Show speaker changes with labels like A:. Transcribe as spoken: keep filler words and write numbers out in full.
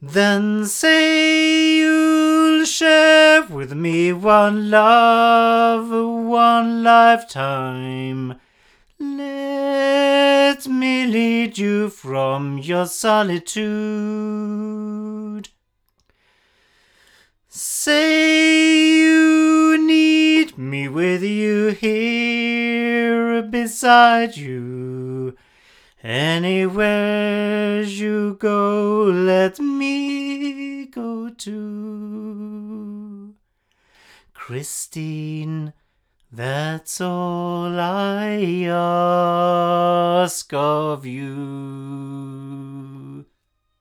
A: Then say you'll share with me one love, one lifetime. Let me lead you from your solitude. Say you need me with you here beside you. Anywhere you go, let me go too. Christine, that's all I ask of you.